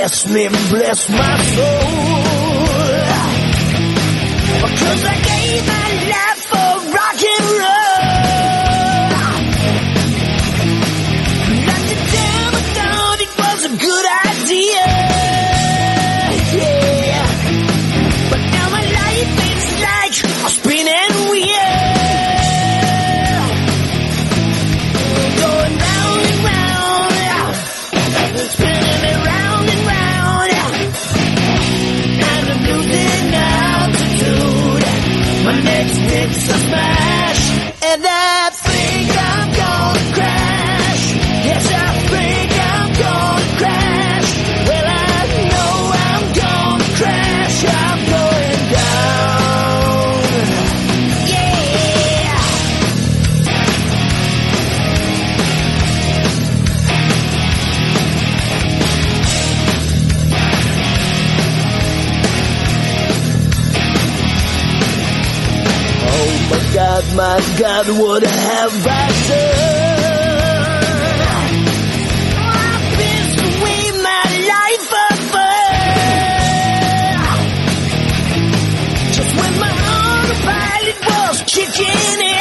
bless me, bless my soul. Because I gave my life for rock and roll. At the time I thought it was a good idea, yeah. But now my life is like a spinning wheel, going round and round, spinning me round and round, and I'm losing altitude. My next hit's a smash, and I think I'm gonna crash. Yes, I think I'm gonna crash. Well, I know I'm gonna crash. I'm going down. Yeah. Oh my God, what have I done? I've pissed away my life apart. Just when my autopilot was kicking in,